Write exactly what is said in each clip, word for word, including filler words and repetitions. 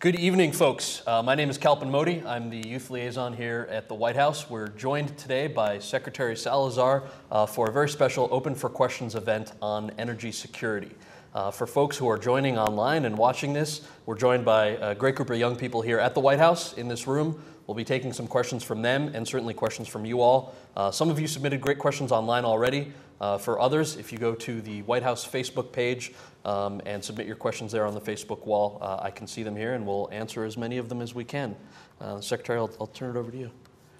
Good evening, folks. Uh, my name is Kalpin Modi. I'm the youth liaison here at the White House. We're joined today by Secretary Salazar uh, for a very special Open for Questions event on energy security. Uh, for folks who are joining online and watching this, we're joined by a great group of young people here at the White House in this room. We'll be taking some questions from them and certainly questions from you all. Uh, some of you submitted great questions online already. Uh, for others, if you go to the White House Facebook page um, and submit your questions there on the Facebook wall, uh, I can see them here and we'll answer as many of them as we can. Uh, Secretary, I'll, I'll turn it over to you.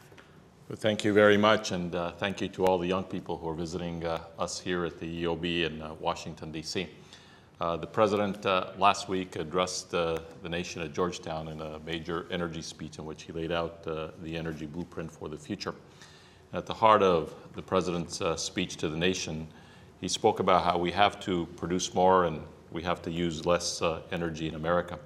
Well, thank you very much, and uh, thank you to all the young people who are visiting uh, us here at the E O B in uh, Washington, D C Uh, the President uh, last week addressed uh, the nation at Georgetown in a major energy speech in which he laid out uh, the energy blueprint for the future. At the heart of the President's uh, speech to the nation, he spoke about how we have to produce more and we have to use less uh, energy in America.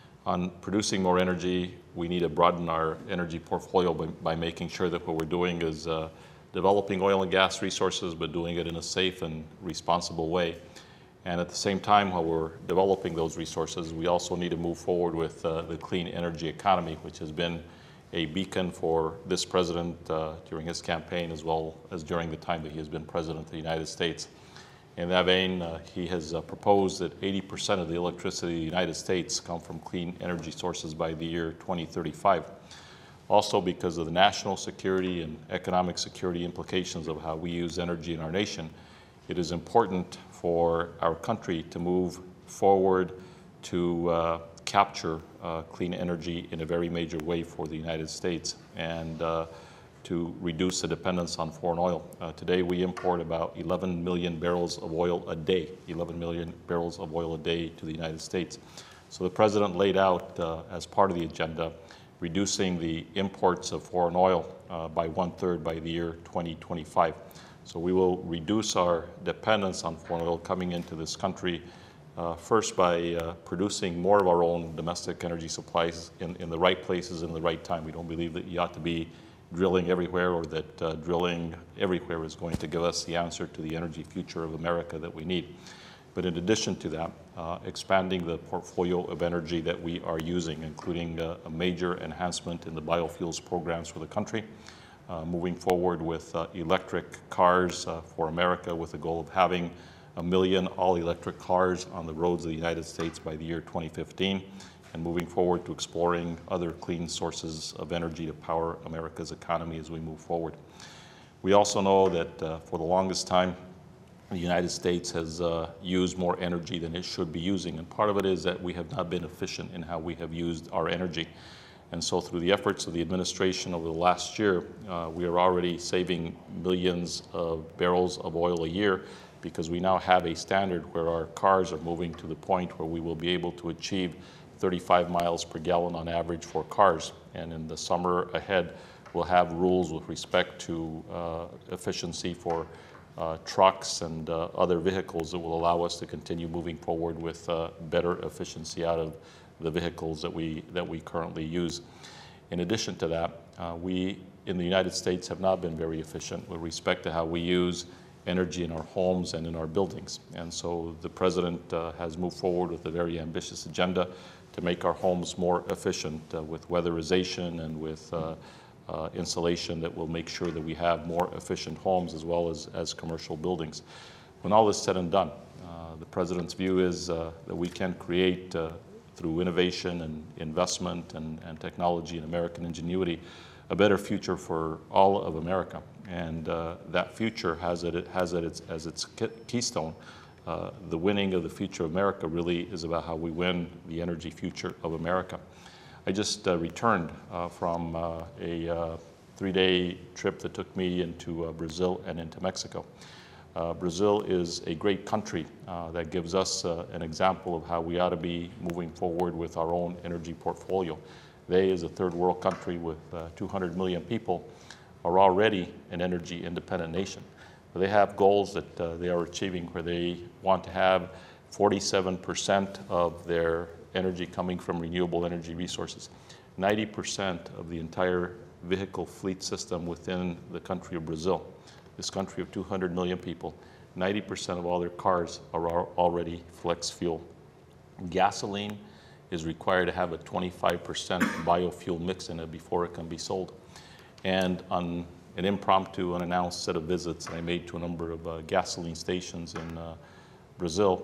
On producing more energy, we need to broaden our energy portfolio by, by making sure that what we're doing is uh, developing oil and gas resources, but doing it in a safe and responsible way. And at the same time, while we're developing those resources, we also need to move forward with uh, the clean energy economy, which has been a beacon for this president uh, during his campaign, as well as during the time that he has been president of the United States. In that vein, uh, he has uh, proposed that eighty percent of the electricity in the United States come from clean energy sources by the year twenty thirty-five. Also, because of the national security and economic security implications of how we use energy in our nation, it is important for our country to move forward to uh, capture uh, clean energy in a very major way for the United States and uh, to reduce the dependence on foreign oil. Uh, today we import about eleven million barrels of oil a day, eleven million barrels of oil a day to the United States. So the President laid out uh, as part of the agenda reducing the imports of foreign oil uh, by one-third by the year twenty twenty-five. So we will reduce our dependence on foreign oil coming into this country, uh, first by uh, producing more of our own domestic energy supplies in, in the right places in the right time. We don't believe that you ought to be drilling everywhere or that uh, drilling everywhere is going to give us the answer to the energy future of America that we need. But in addition to that, uh, expanding the portfolio of energy that we are using, including uh, a major enhancement in the biofuels programs for the country, Uh, moving forward with uh, electric cars uh, for America with the goal of having a million all-electric cars on the roads of the United States by the year twenty fifteen, and moving forward to exploring other clean sources of energy to power America's economy as we move forward. We also know that uh, for the longest time, the United States has uh, used more energy than it should be using, and part of it is that we have not been efficient in how we have used our energy. And so through the efforts of the administration over the last year, uh, we are already saving millions of barrels of oil a year because we now have a standard where our cars are moving to the point where we will be able to achieve thirty-five miles per gallon on average for cars. And in the summer ahead, we'll have rules with respect to uh, efficiency for uh, trucks and uh, other vehicles that will allow us to continue moving forward with uh, better efficiency out of the vehicles that we that we currently use. In addition to that, uh, we in the United States have not been very efficient with respect to how we use energy in our homes and in our buildings. And so the President uh, has moved forward with a very ambitious agenda to make our homes more efficient uh, with weatherization and with uh, uh, insulation that will make sure that we have more efficient homes as well as, as commercial buildings. When all is said and done, uh, the President's view is uh, that we can create uh, through innovation and investment and, and technology and American ingenuity, a better future for all of America. And uh, that future has, it, it has it its, as its keystone. Uh, the winning of the future of America really is about how we win the energy future of America. I just uh, returned uh, from uh, a uh, three-day trip that took me into uh, Brazil and into Mexico. Uh, Brazil is a great country uh, that gives us uh, an example of how we ought to be moving forward with our own energy portfolio. They, as a third world country with uh, two hundred million people, are already an energy independent nation. But they have goals that uh, they are achieving where they want to have forty-seven percent of their energy coming from renewable energy resources. ninety percent of the entire vehicle fleet system within the country of Brazil, this country of two hundred million people, ninety percent of all their cars are already flex fuel. Gasoline is required to have a twenty-five percent biofuel mix in it before it can be sold. And on an impromptu, unannounced set of visits I made to a number of uh, gasoline stations in uh, Brazil,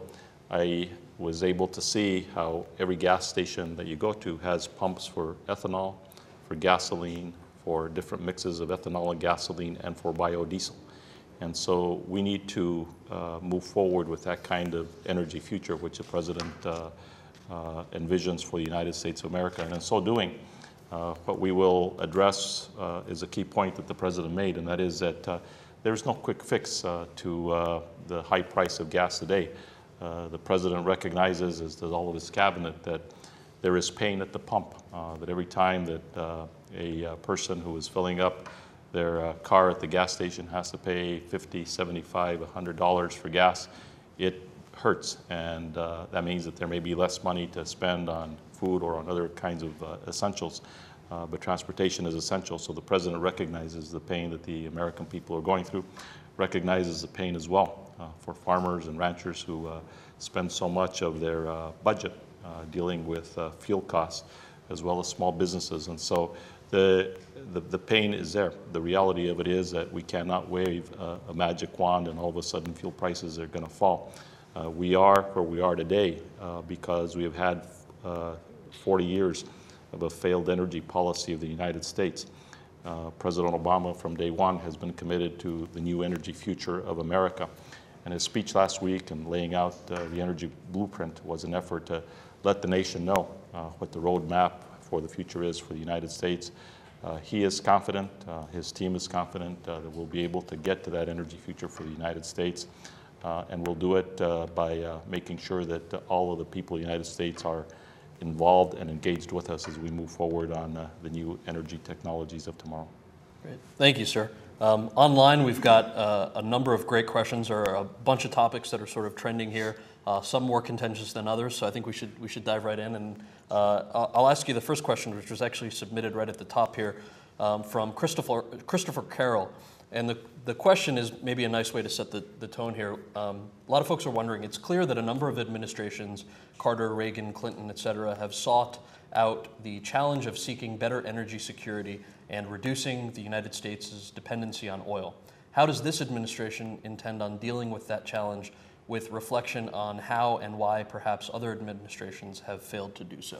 I was able to see how every gas station that you go to has pumps for ethanol, for gasoline, for different mixes of ethanol and gasoline, and for biodiesel. And so we need to uh, move forward with that kind of energy future, which the President uh, uh, envisions for the United States of America. And in so doing, uh, what we will address uh, is a key point that the President made, and that is that uh, there's no quick fix uh, to uh, the high price of gas today. Uh, the President recognizes, as does all of his cabinet, that there is pain at the pump, uh, that every time that uh, a uh, person who is filling up their uh, car at the gas station has to pay fifty, seventy-five, a hundred dollars for gas, it hurts. And uh, that means that there may be less money to spend on food or on other kinds of uh, essentials. Uh, but transportation is essential, so the President recognizes the pain that the American people are going through, recognizes the pain as well uh, for farmers and ranchers who uh, spend so much of their uh, budget uh, dealing with uh, fuel costs, as well as small businesses. And so the, the, the pain is there. The reality of it is that we cannot wave uh, a magic wand and all of a sudden fuel prices are going to fall. Uh, we are where we are today uh, because we have had uh, forty years of a failed energy policy of the United States. Uh, President Obama from day one has been committed to the new energy future of America. And his speech last week and laying out uh, the energy blueprint was an effort to let the nation know uh, what the roadmap for the future is for the United States. Uh, he is confident, uh, his team is confident uh, that we'll be able to get to that energy future for the United States. Uh, and we'll do it uh, by uh, making sure that uh, all of the people of the United States are involved and engaged with us as we move forward on uh, the new energy technologies of tomorrow. Great. Thank you, sir. Um, online, we've got uh, a number of great questions, or a bunch of topics that are sort of trending here, uh, some more contentious than others, so I think we should, we should dive right in. And uh, I'll, I'll ask you the first question, which was actually submitted right at the top here, um, from Christopher, Christopher Carroll. And the, the question is maybe a nice way to set the, the tone here. Um, a lot of folks are wondering, it's clear that a number of administrations, Carter, Reagan, Clinton, et cetera, have sought out the challenge of seeking better energy security and reducing the United States' dependency on oil. How does this administration intend on dealing with that challenge, with reflection on how and why perhaps other administrations have failed to do so?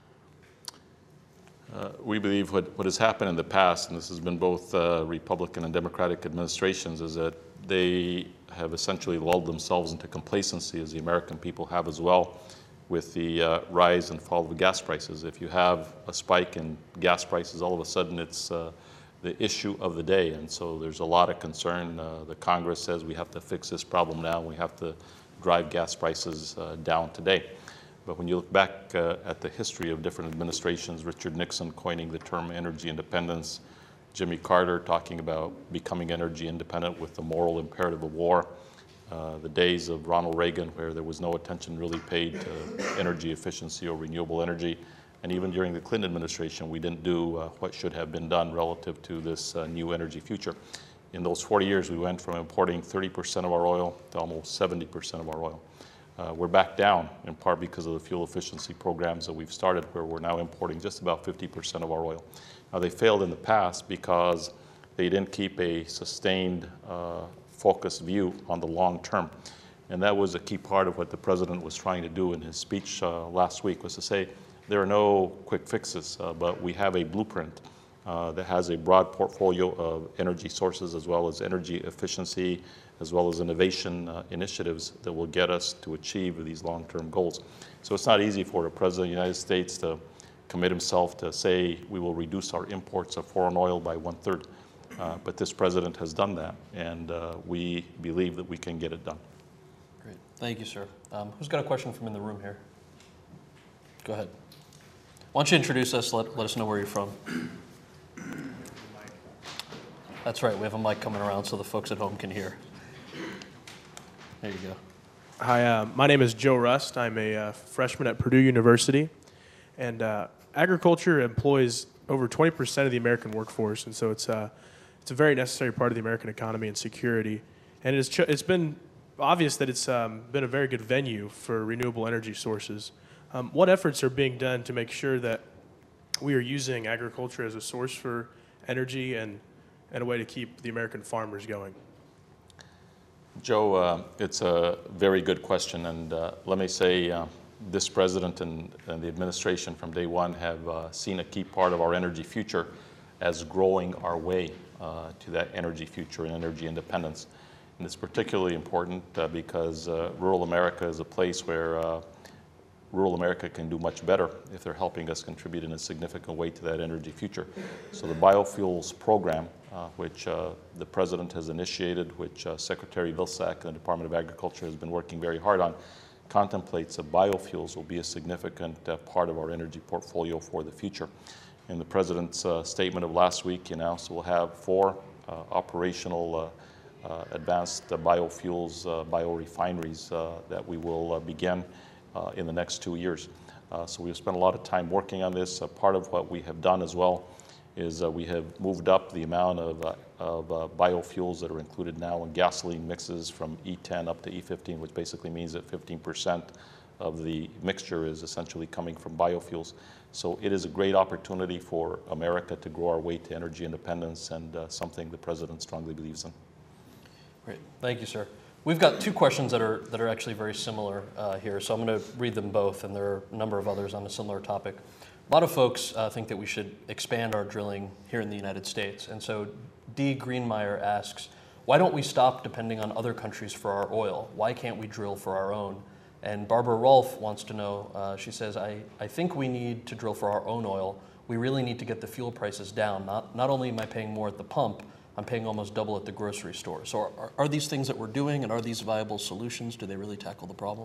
Uh, we believe what, what has happened in the past, and this has been both uh, Republican and Democratic administrations, is that they have essentially lulled themselves into complacency, as the American people have as well, with the uh, rise and fall of gas prices. If you have a spike in gas prices, all of a sudden it's uh, the issue of the day. And so there's a lot of concern. Uh, the Congress says we have to fix this problem now. We have to drive gas prices uh, down today. But when you look back uh, at the history of different administrations, Richard Nixon coining the term energy independence, Jimmy Carter talking about becoming energy independent with the moral imperative of war, uh, the days of Ronald Reagan where there was no attention really paid to energy efficiency or renewable energy, and even during the Clinton administration we didn't do uh, what should have been done relative to this uh, new energy future. In those forty years we went from importing thirty percent of our oil to almost seventy percent of our oil. Uh, we're back down in part because of the fuel efficiency programs that we've started, where we're now importing just about fifty percent of our oil. Now they failed in the past because they didn't keep a sustained uh, focused view on the long term. And that was a key part of what the President was trying to do in his speech uh, last week, was to say there are no quick fixes, uh, but we have a blueprint uh, that has a broad portfolio of energy sources as well as energy efficiency, as well as innovation uh, initiatives that will get us to achieve these long-term goals. So it's not easy for the President of the United States to commit himself to say we will reduce our imports of foreign oil by one-third. Uh, but this President has done that, and uh, we believe that we can get it done. Great. Thank you, sir. Um, who's got a question from in the room here? Go ahead. Why don't you introduce us, let, let us know where you're from. That's right, we have a mic coming around so the folks at home can hear. There you go. Hi, uh, my name is Joe Rust. I'm a uh, freshman at Purdue University, and uh, agriculture employs over twenty percent of the American workforce, and so it's, uh, it's a very necessary part of the American economy and security. And it's, ch it's been obvious that it's um, been a very good venue for renewable energy sources. Um, what efforts are being done to make sure that we are using agriculture as a source for energy and, and a way to keep the American farmers going? Joe, uh, it's a very good question, and uh, let me say uh, this president and, and the administration from day one have uh, seen a key part of our energy future as growing our way uh, to that energy future and energy independence. And it's particularly important uh, because uh, rural America is a place where uh, rural America can do much better if they're helping us contribute in a significant way to that energy future. So the biofuels program, uh, which uh, the president has initiated, which uh, Secretary Vilsack and the Department of Agriculture has been working very hard on, contemplates that biofuels will be a significant uh, part of our energy portfolio for the future. In the president's uh, statement of last week, he announced we'll have four uh, operational uh, uh, advanced uh, biofuels, uh, biorefineries uh, that we will uh, begin uh, in the next two years. Uh, so we've spent a lot of time working on this. Uh, part of what we have done as well is uh, we have moved up the amount of, uh, of uh, biofuels that are included now in gasoline mixes from E ten up to E fifteen, which basically means that fifteen percent of the mixture is essentially coming from biofuels. So it is a great opportunity for America to grow our way to energy independence, and uh, something the president strongly believes in. Great, thank you, sir. We've got two questions that are that are actually very similar uh, here, so I'm going to read them both, and there are a number of others on a similar topic. A lot of folks uh, think that we should expand our drilling here in the United States, and so D. Greenmeyer asks, why don't we stop depending on other countries for our oil? Why can't we drill for our own? And Barbara Rolfe wants to know, uh, she says, I, I think we need to drill for our own oil. We really need to get the fuel prices down. Not, not only am I paying more at the pump, I'm paying almost double at the grocery store. So are, are these things that we're doing, and are these viable solutions? Do they really tackle the problem?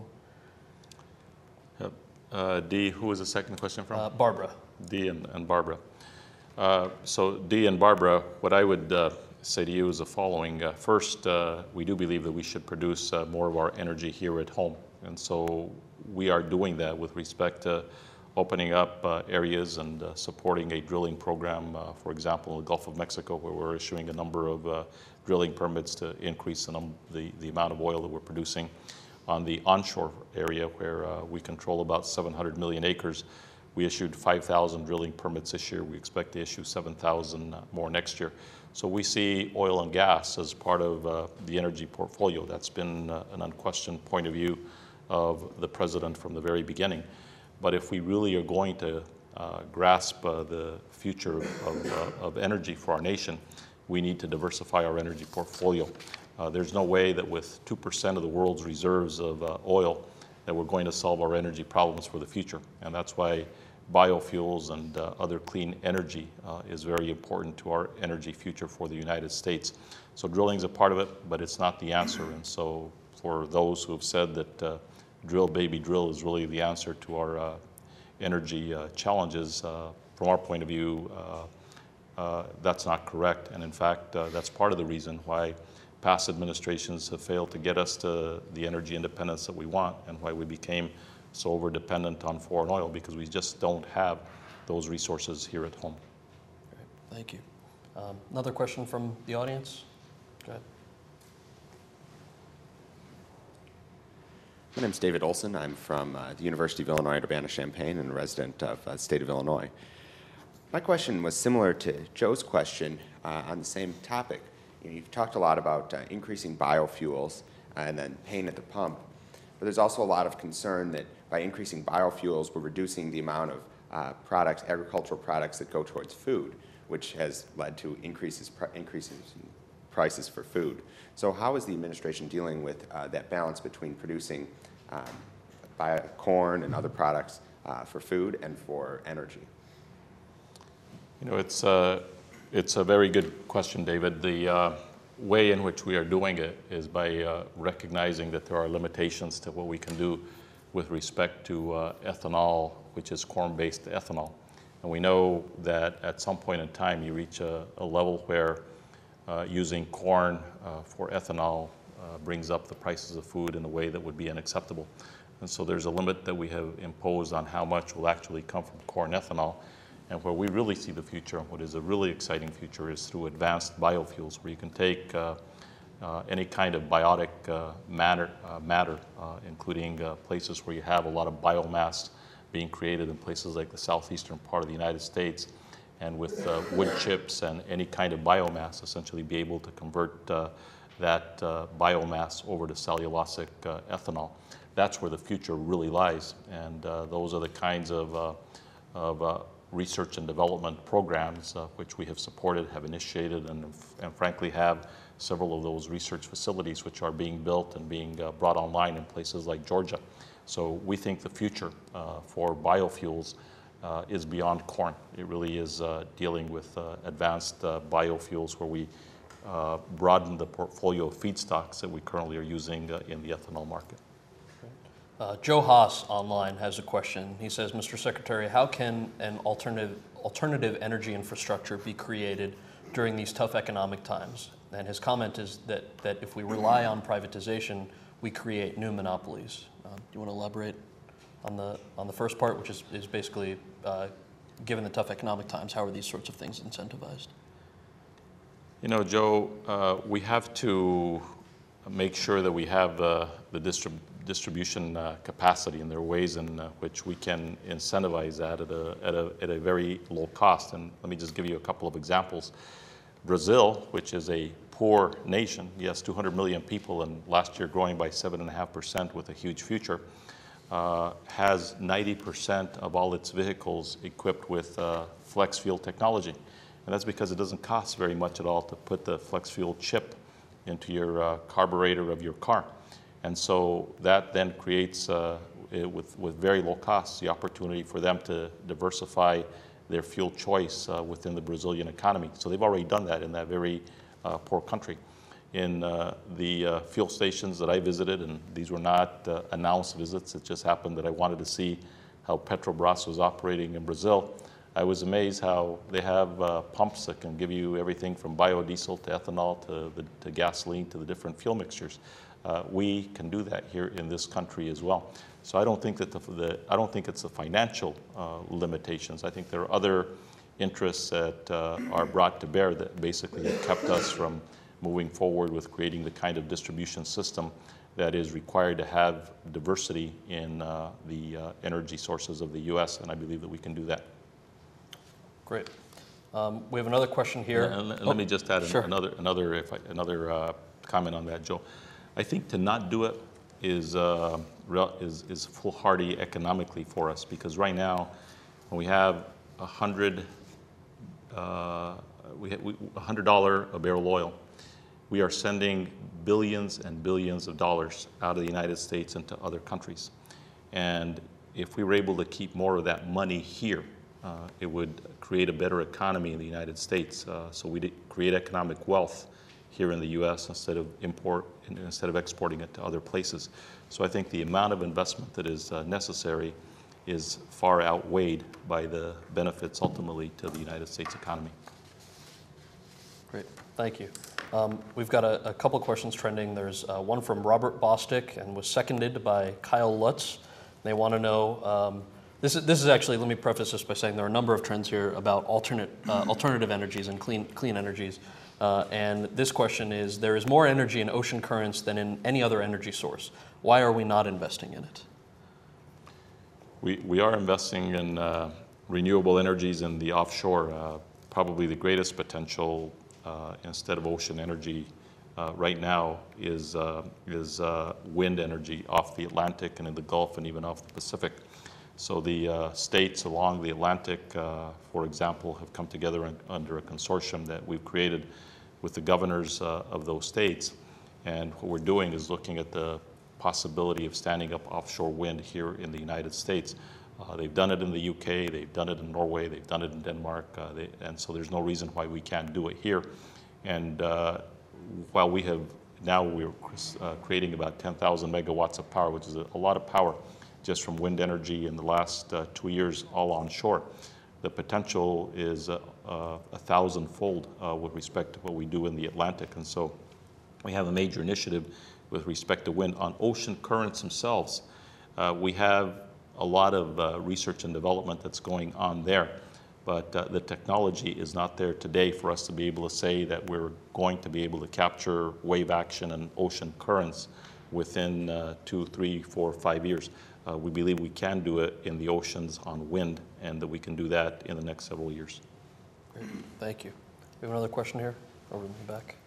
Yep. Uh, Dee, who was the second question from? Uh, Barbara. Dee and, and Barbara. Uh, so Dee and Barbara, what I would uh, say to you is the following. Uh, first, uh, we do believe that we should produce uh, more of our energy here at home. And so we are doing that with respect to opening up uh, areas and uh, supporting a drilling program, uh, for example, in the Gulf of Mexico, where we're issuing a number of uh, drilling permits to increase the, num the, the amount of oil that we're producing. On the onshore area, where uh, we control about seven hundred million acres, we issued five thousand drilling permits this year. We expect to issue seven thousand more next year. So we see oil and gas as part of uh, the energy portfolio. That's been uh, an unquestioned point of view of the president from the very beginning. But if we really are going to uh, grasp uh, the future of, uh, of energy for our nation, we need to diversify our energy portfolio. Uh, there's no way that with two percent of the world's reserves of uh, oil that we're going to solve our energy problems for the future. And that's why biofuels and uh, other clean energy uh, is very important to our energy future for the United States. So drilling is a part of it, but it's not the answer. And so for those who have said that uh, drill, baby, drill is really the answer to our uh, energy uh, challenges, uh, from our point of view, uh, uh, that's not correct. And in fact, uh, that's part of the reason why past administrations have failed to get us to the energy independence that we want, and why we became so over-dependent on foreign oil, because we just don't have those resources here at home. Great. Thank you. Um, another question from the audience? Go ahead. My name is David Olson. I'm from uh, the University of Illinois at Urbana-Champaign and a resident of uh, the state of Illinois. My question was similar to Joe's question uh, on the same topic. You know, you've talked a lot about uh, increasing biofuels and then paying at the pump, but there's also a lot of concern that by increasing biofuels, we're reducing the amount of uh, products, agricultural products that go towards food, which has led to increases, pr increases in prices for food. So how is the administration dealing with uh, that balance between producing um, bio corn and other products uh, for food and for energy? You know, it's, uh, it's a very good question, David. The uh, way in which we are doing it is by uh, recognizing that there are limitations to what we can do with respect to uh, ethanol, which is corn-based ethanol. And we know that at some point in time you reach a, a level where uh, using corn uh, for ethanol uh, brings up the prices of food in a way that would be unacceptable. And so there's a limit that we have imposed on how much will actually come from corn ethanol. And where we really see the future, what is a really exciting future, is through advanced biofuels, where you can take uh, uh, any kind of biotic uh, matter, uh, matter uh, including uh, places where you have a lot of biomass being created in places like the southeastern part of the United States, and with uh, wood chips and any kind of biomass, essentially be able to convert uh, that uh, biomass over to cellulosic uh, ethanol. That's where the future really lies, and uh, those are the kinds of, uh, of uh, research and development programs uh, which we have supported, have initiated, and, and frankly have several of those research facilities which are being built and being uh, brought online in places like Georgia. So we think the future uh, for biofuels uh, is beyond corn. It really is uh, dealing with uh, advanced uh, biofuels where we uh, broaden the portfolio of feedstocks that we currently are using uh, in the ethanol market. Uh, Joe Haas online has a question. He says, Mister Secretary, how can an alternative, alternative energy infrastructure be created during these tough economic times? And his comment is that, that if we rely on privatization, we create new monopolies. Uh, do you want to elaborate on the, on the first part, which is, is basically, uh, given the tough economic times, how are these sorts of things incentivized? You know, Joe, uh, we have to make sure that we have uh, the distrib distribution uh, capacity, and there are ways in uh, which we can incentivize that at a, at, a, at a very low cost. And let me just give you a couple of examples. Brazil, which is a poor nation, yes, two hundred million people, and last year growing by seven point five percent with a huge future, uh, has ninety percent of all its vehicles equipped with uh, flex fuel technology. And that's because it doesn't cost very much at all to put the flex fuel chip into your uh, carburetor of your car. And so that then creates, uh, with, with very low costs, the opportunity for them to diversify their fuel choice uh, within the Brazilian economy. So they've already done that in that very uh, poor country. In uh, the uh, fuel stations that I visited, and these were not uh, announced visits, it just happened that I wanted to see how Petrobras was operating in Brazil. I was amazed how they have uh, pumps that can give you everything from biodiesel to ethanol to, the, to gasoline to the different fuel mixtures. Uh, we can do that here in this country as well. So I don't think that the, the I don't think it's the financial uh, limitations. I think there are other interests that uh, are brought to bear that basically have kept us from moving forward with creating the kind of distribution system that is required to have diversity in uh, the uh, energy sources of the U S, and I believe that we can do that. Great. Um, we have another question here. And let, oh, let me just add sure. another another if I, another uh, comment on that, Joe. I think to not do it is uh, is is foolhardy economically for us, because right now, when we have a hundred uh, we have a hundred dollar a barrel oil, we are sending billions and billions of dollars out of the United States into other countries, and if we were able to keep more of that money here, uh, it would create a better economy in the United States. Uh, so we create economic wealth here in the U S instead of import, instead of exporting it to other places. So I think the amount of investment that is uh, necessary is far outweighed by the benefits ultimately to the United States economy. Great, thank you. Um, we've got a, a couple questions trending. There's uh, one from Robert Bostick and was seconded by Kyle Lutz. They want to know, um, this is, this is actually, let me preface this by saying there are a number of trends here about alternate, uh, alternative energies and clean, clean energies. Uh, and this question is, there is more energy in ocean currents than in any other energy source. Why are we not investing in it? We, we are investing in uh, renewable energies in the offshore. Uh, probably the greatest potential uh, instead of ocean energy uh, right now is, uh, is uh, wind energy off the Atlantic and in the Gulf and even off the Pacific. So the uh, states along the Atlantic, uh, for example, have come together in, under a consortium that we've created with the governors uh, of those states. And what we're doing is looking at the possibility of standing up offshore wind here in the United States. Uh, they've done it in the U K, they've done it in Norway, they've done it in Denmark, uh, they, and so there's no reason why we can't do it here. And uh, while we have, now we're uh, creating about ten thousand megawatts of power, which is a, a lot of power just from wind energy in the last uh, two years all onshore. The potential is uh, uh, a thousand-fold uh, with respect to what we do in the Atlantic. And so we have a major initiative with respect to wind on ocean currents themselves. Uh, we have a lot of uh, research and development that's going on there, but uh, the technology is not there today for us to be able to say that we're going to be able to capture wave action and ocean currents within uh, two, three, four, five years. uh, we believe we can do it in the oceans on wind, and that we can do that in the next several years. Great. Thank you. We have another question here, over in the back.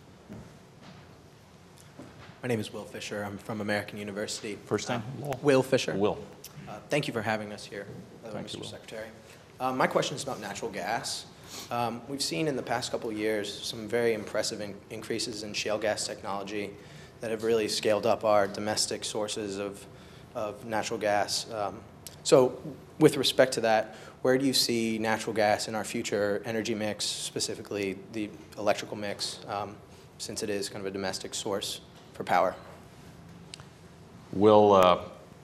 My name is Will Fisher. I'm from American University. First name? Uh, Will Fisher. Will. Uh, thank you for having us here, uh, Thank Mister you, Will. Secretary. Uh, my question is about natural gas. Um, we've seen in the past couple of years some very impressive in increases in shale gas technology that have really scaled up our domestic sources of, of natural gas. Um, so with respect to that, where do you see natural gas in our future energy mix, specifically the electrical mix, um, since it is kind of a domestic source for power? Will, uh,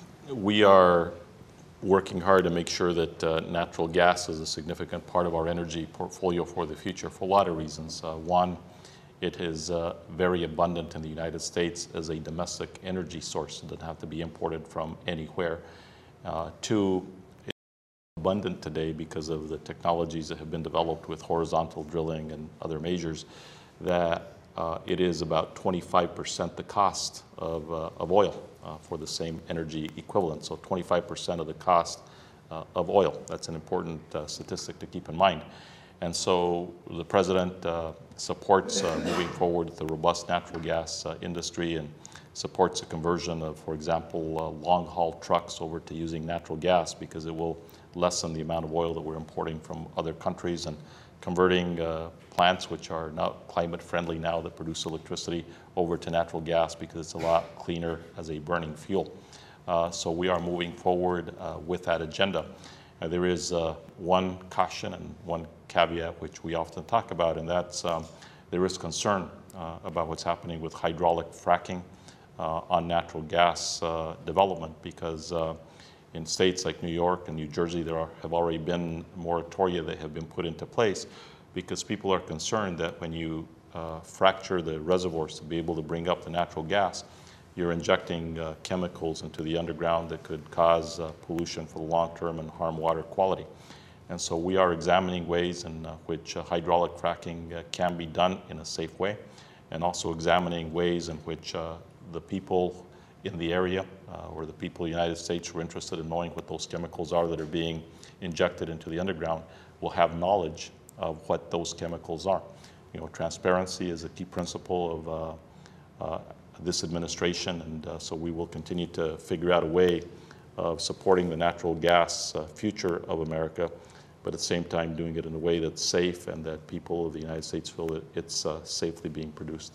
we are working hard to make sure that uh, natural gas is a significant part of our energy portfolio for the future for a lot of reasons. Uh, one, it is uh, very abundant in the United States as a domestic energy source. It doesn't have to be imported from anywhere. Uh, two, it's abundant today because of the technologies that have been developed with horizontal drilling and other measures, that uh, it is about twenty-five percent the cost of, uh, of oil uh, for the same energy equivalent. So twenty-five percent of the cost uh, of oil. That's an important uh, statistic to keep in mind. And so the President uh, supports uh, moving forward with the robust natural gas uh, industry and supports the conversion of, for example, uh, long-haul trucks over to using natural gas, because it will lessen the amount of oil that we're importing from other countries, and converting uh, plants which are not climate friendly now that produce electricity over to natural gas, because it's a lot cleaner as a burning fuel. Uh, so we are moving forward uh, with that agenda. Uh, there is uh, one caution and one caveat which we often talk about, and that's um, there is concern uh, about what's happening with hydraulic fracking uh, on natural gas uh, development, because uh, in states like New York and New Jersey, there are, have already been moratoria that have been put into place, because people are concerned that when you uh, fracture the reservoirs to be able to bring up the natural gas, you're injecting uh, chemicals into the underground that could cause uh, pollution for the long term and harm water quality. And so we are examining ways in uh, which uh, hydraulic fracking uh, can be done in a safe way, and also examining ways in which uh, the people in the area uh, or the people in the United States who are interested in knowing what those chemicals are that are being injected into the underground will have knowledge of what those chemicals are. You know, transparency is a key principle of uh, uh, this administration, and uh, so we will continue to figure out a way of supporting the natural gas uh, future of America, but at the same time doing it in a way that's safe and that people of the United States feel that it's uh, safely being produced.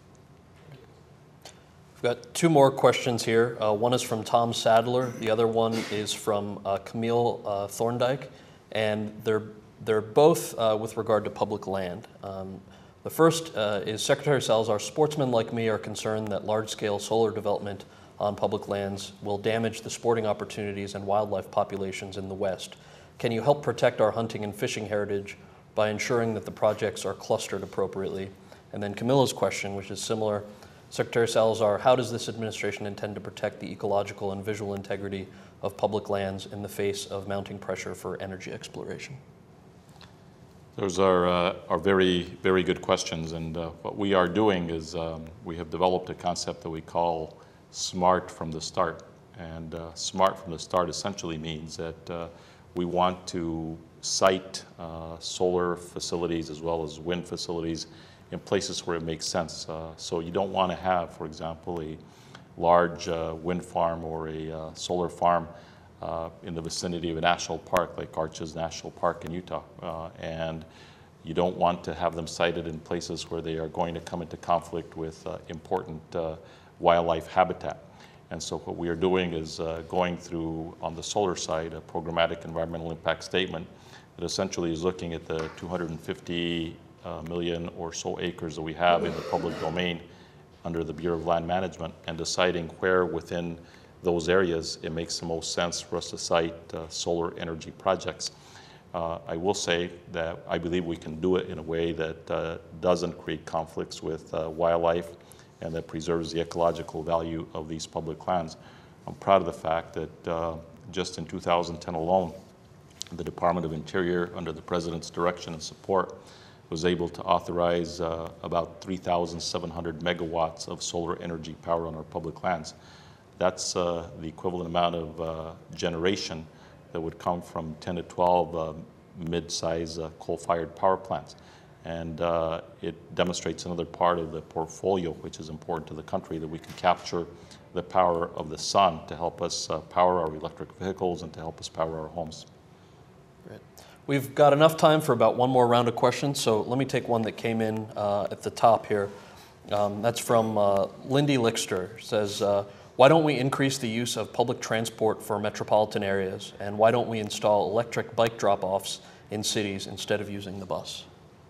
We've got two more questions here. Uh, one is from Tom Sadler. The other one is from uh, Camille uh, Thorndike, and they're they're both uh, with regard to public land. Um, the first uh, is, Secretary Salazar, sportsmen like me are concerned that large-scale solar development on public lands will damage the sporting opportunities and wildlife populations in the West. Can you help protect our hunting and fishing heritage by ensuring that the projects are clustered appropriately? And then Camilla's question, which is similar, Secretary Salazar, how does this administration intend to protect the ecological and visual integrity of public lands in the face of mounting pressure for energy exploration? Those are, uh, are very, very good questions, and uh, what we are doing is um, we have developed a concept that we call SMART from the start. And uh, SMART from the start essentially means that uh, we want to site uh, solar facilities as well as wind facilities in places where it makes sense. Uh, so you don't want to have, for example, a large uh, wind farm or a uh, solar farm uh, in the vicinity of a national park like Arches National Park in Utah. Uh, and you don't want to have them sited in places where they are going to come into conflict with uh, important uh, wildlife habitat. And so what we are doing is uh, going through, on the solar side, a programmatic environmental impact statement that essentially is looking at the two hundred fifty uh, million or so acres that we have in the public domain under the Bureau of Land Management, and deciding where within those areas it makes the most sense for us to site uh, solar energy projects. Uh, I will say that I believe we can do it in a way that uh, doesn't create conflicts with uh, wildlife and that preserves the ecological value of these public lands. I'm proud of the fact that uh, just in two thousand ten alone, the Department of Interior, under the President's direction and support, was able to authorize uh, about three thousand seven hundred megawatts of solar energy power on our public lands. that's uh, the equivalent amount of uh, generation that would come from ten to twelve uh, mid-size uh, coal-fired power plants. And uh, it demonstrates another part of the portfolio, which is important to the country, that we can capture the power of the sun to help us uh, power our electric vehicles and to help us power our homes. Great. We've got enough time for about one more round of questions, so let me take one that came in uh, at the top here. Um, that's from uh, Lindy Lickster. Says, uh, why don't we increase the use of public transport for metropolitan areas, and why don't we install electric bike drop-offs in cities instead of using the bus?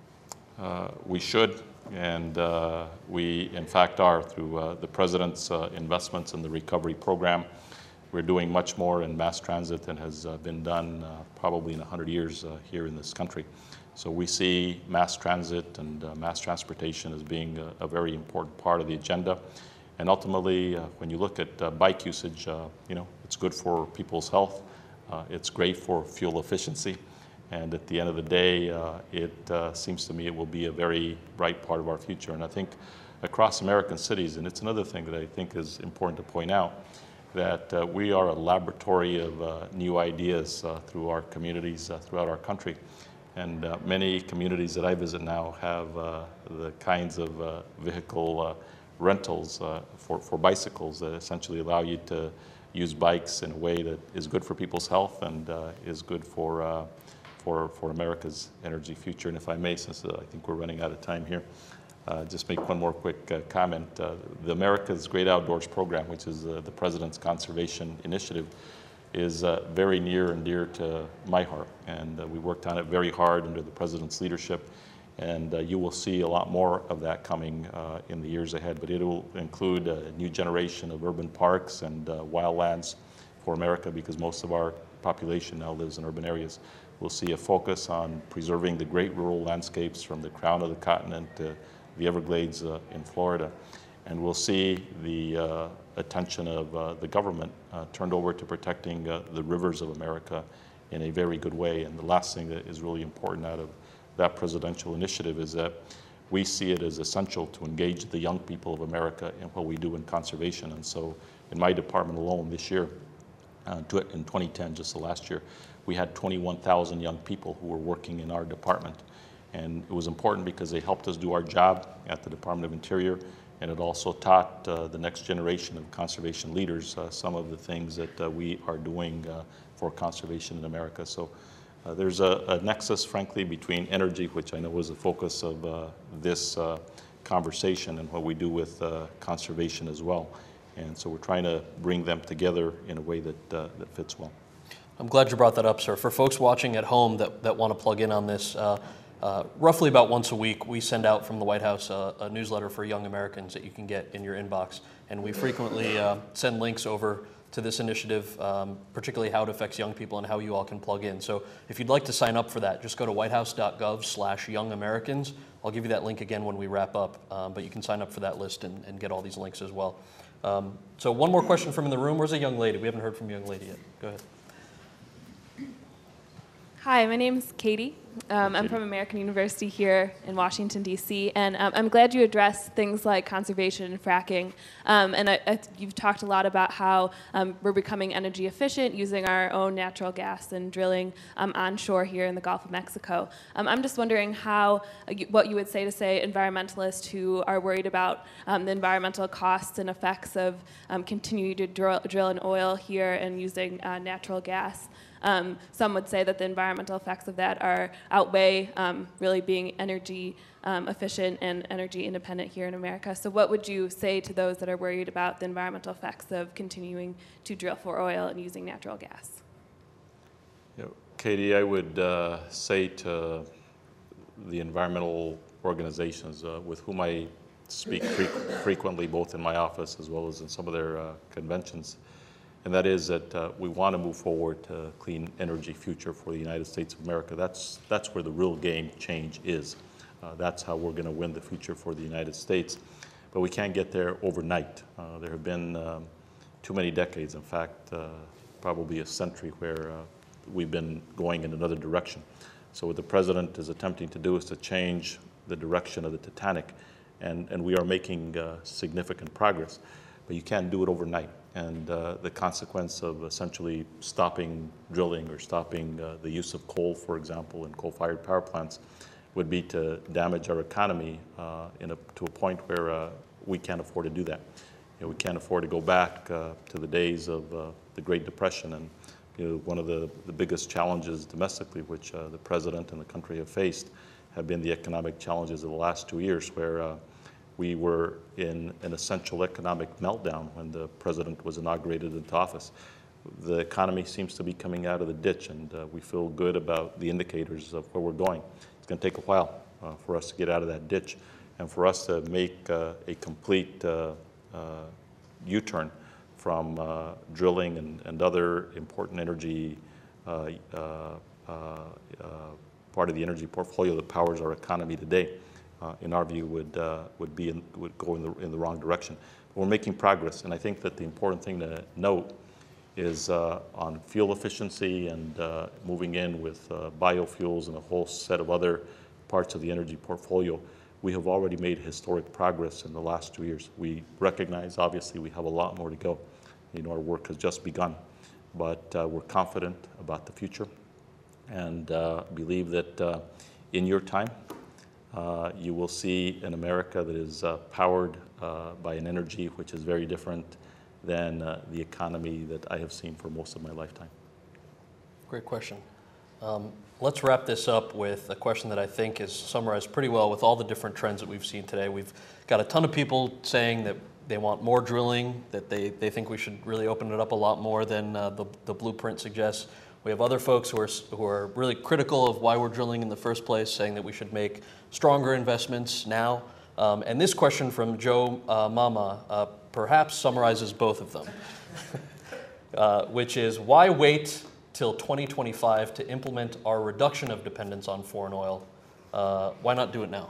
Uh, we should, and uh, we in fact are, through uh, the President's uh, investments in the recovery program. We're doing much more in mass transit than has uh, been done uh, probably in one hundred years uh, here in this country. So we see mass transit and uh, mass transportation as being a, a very important part of the agenda. And ultimately, uh, when you look at uh, bike usage, uh, you know, it's good for people's health. Uh, it's great for fuel efficiency. And at the end of the day, uh, it uh, seems to me it will be a very bright part of our future. And I think across American cities, and it's another thing that I think is important to point out, that uh, we are a laboratory of uh, new ideas uh, through our communities uh, throughout our country. And uh, many communities that I visit now have uh, the kinds of uh, vehicle uh, rentals uh, for, for bicycles that essentially allow you to use bikes in a way that is good for people's health and uh, is good for uh, For, for America's energy future. And if I may, since uh, I think we're running out of time here, uh, just make one more quick uh, comment. Uh, the America's Great Outdoors program, which is uh, the President's conservation initiative, is uh, very near and dear to my heart. And uh, we worked on it very hard under the President's leadership. And uh, you will see a lot more of that coming uh, in the years ahead. But it will include a new generation of urban parks and uh, wildlands for America, because most of our population now lives in urban areas. We'll see a focus on preserving the great rural landscapes from the crown of the continent to the Everglades uh, in Florida. And we'll see the uh, attention of uh, the government uh, turned over to protecting uh, the rivers of America in a very good way. And the last thing that is really important out of that presidential initiative is that we see it as essential to engage the young people of America in what we do in conservation. And so in my department alone this year, uh, in twenty ten, just the last year, we had twenty-one thousand young people who were working in our department. And it was important because they helped us do our job at the Department of Interior, and it also taught uh, the next generation of conservation leaders uh, some of the things that uh, we are doing uh, for conservation in America. So uh, there's a, a nexus, frankly, between energy, which I know was the focus of uh, this uh, conversation, and what we do with uh, conservation as well. And so we're trying to bring them together in a way that, uh, that fits well. I'm glad you brought that up, sir. For folks watching at home that, that want to plug in on this, uh, uh, roughly about once a week, we send out from the White House uh, a newsletter for young Americans that you can get in your inbox. And we frequently uh, send links over to this initiative, um, particularly how it affects young people and how you all can plug in. So if you'd like to sign up for that, just go to whitehouse.gov slash young Americans. I'll give you that link again when we wrap up, um, but you can sign up for that list and, and get all these links as well. Um, so one more question from in the room. Where's a young lady? We haven't heard from a young lady yet. Go ahead. Hi, my name's Katie. Um, I'm from American University here in Washington, D C, and um, I'm glad you addressed things like conservation and fracking. Um, and I, I, you've talked a lot about how um, we're becoming energy efficient using our own natural gas and drilling um, onshore here in the Gulf of Mexico. Um, I'm just wondering how, uh, you, what you would say to, say, environmentalists who are worried about um, the environmental costs and effects of um, continuing to drill, drill in oil here and using uh, natural gas. Um, some would say that the environmental effects of that are outweigh um, really being energy um, efficient and energy independent here in America. So what would you say to those that are worried about the environmental effects of continuing to drill for oil and using natural gas? You know, Katie, I would uh, say to the environmental organizations uh, with whom I speak fre frequently, both in my office as well as in some of their uh, conventions, and that is that uh, we want to move forward to a clean energy future for the United States of America. That's, that's where the real game change is. Uh, that's how we're going to win the future for the United States. But we can't get there overnight. Uh, there have been um, too many decades, in fact, uh, probably a century, where uh, we've been going in another direction. So what the President is attempting to do is to change the direction of the Titanic, and, and we are making uh, significant progress. But you can't do it overnight. and uh, the consequence of essentially stopping drilling or stopping uh, the use of coal, for example, in coal-fired power plants, would be to damage our economy uh, in a, to a point where uh, we can't afford to do that. You know, we can't afford to go back uh, to the days of uh, the Great Depression, and you know, one of the, the biggest challenges domestically, which uh, the President and the country have faced, have been the economic challenges of the last two years, where uh, we were in an essential economic meltdown when the President was inaugurated into office. The economy seems to be coming out of the ditch, and uh, we feel good about the indicators of where we're going. It's going to take a while uh, for us to get out of that ditch, and for us to make uh, a complete uh, uh, U-turn from uh, drilling and, and other important energy uh, uh, uh, uh, part of the energy portfolio that powers our economy today. Uh, in our view, would uh, would be in, would go in the in the wrong direction. But we're making progress, and I think that the important thing to note is uh, on fuel efficiency and uh, moving in with uh, biofuels and a whole set of other parts of the energy portfolio. We have already made historic progress in the last two years. We recognize, obviously, we have a lot more to go. You know, our work has just begun, but uh, we're confident about the future, and uh, believe that uh, in your time. Uh, you will see an America that is uh, powered uh, by an energy which is very different than uh, the economy that I have seen for most of my lifetime. Great question. Um, let's wrap this up with a question that I think is summarized pretty well with all the different trends that we've seen today. We've got a ton of people saying that they want more drilling, that they, they think we should really open it up a lot more than uh, the, the blueprint suggests. We have other folks who are, who are really critical of why we're drilling in the first place, saying that we should make stronger investments now. Um, and this question from Joe uh, Mama uh, perhaps summarizes both of them, uh, which is, why wait till twenty twenty-five to implement our reduction of dependence on foreign oil? Uh, why not do it now?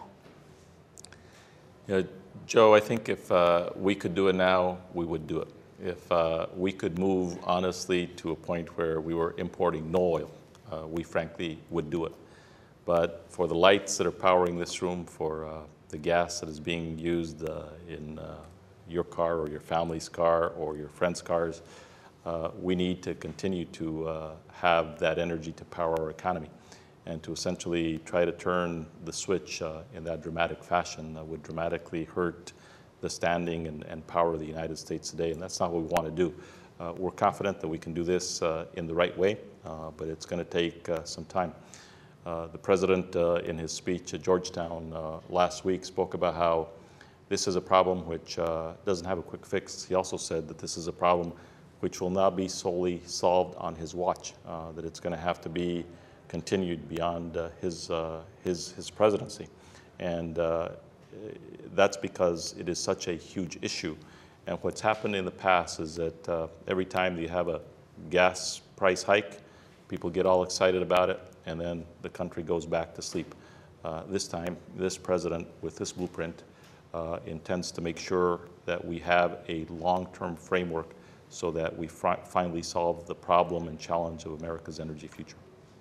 You know, Joe, I think if uh, we could do it now, we would do it. If uh, we could move honestly to a point where we were importing no oil, uh, we frankly would do it. But for the lights that are powering this room, for uh, the gas that is being used uh, in uh, your car or your family's car or your friend's cars, uh, we need to continue to uh, have that energy to power our economy. And to essentially try to turn the switch uh, in that dramatic fashion uh, would dramatically hurt the standing and, and power of the United States today, and that's not what we want to do. Uh, we're confident that we can do this uh, in the right way, uh, but it's going to take uh, some time. Uh, the President, uh, in his speech at Georgetown uh, last week, spoke about how this is a problem which uh, doesn't have a quick fix. He also said that this is a problem which will not be solely solved on his watch, uh, that it's going to have to be continued beyond uh, his, uh, his, his presidency. And uh, that's because it is such a huge issue. And what's happened in the past is that uh, every time you have a gas price hike, people get all excited about it, and then the country goes back to sleep. Uh, this time, this president, with this blueprint, uh, intends to make sure that we have a long-term framework so that we finally solve the problem and challenge of America's energy future.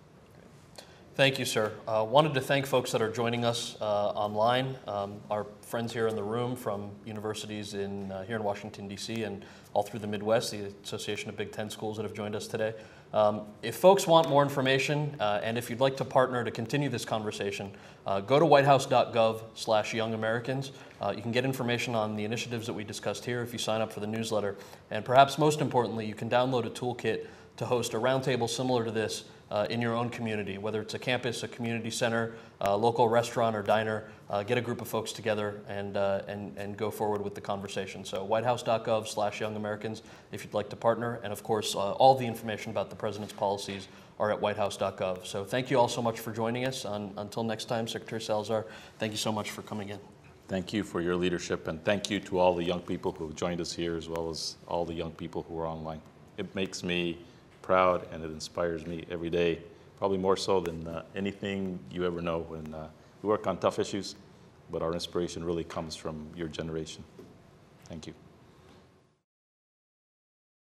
Thank you, sir. I uh, wanted to thank folks that are joining us uh, online, um, our friends here in the room from universities in, uh, here in Washington, D C and all through the Midwest, the Association of Big Ten Schools that have joined us today. Um, if folks want more information, uh, and if you'd like to partner to continue this conversation, uh, go to whitehouse.gov slash young Americans. Uh, you can get information on the initiatives that we discussed here if you sign up for the newsletter. And perhaps most importantly, you can download a toolkit to host a roundtable similar to this uh, in your own community, whether it's a campus, a community center, a local restaurant or diner. Uh, get a group of folks together and, uh, and, and go forward with the conversation. So whitehouse.gov slash young Americans if you'd like to partner. And of course, uh, all the information about the president's policies are at whitehouse dot gov. So thank you all so much for joining us. On, until next time, Secretary Salazar, thank you so much for coming in. Thank you for your leadership, and thank you to all the young people who have joined us here, as well as all the young people who are online. It makes me proud, and it inspires me every day, probably more so than uh, anything you ever know. When uh, we work on tough issues, but our inspiration really comes from your generation. Thank you.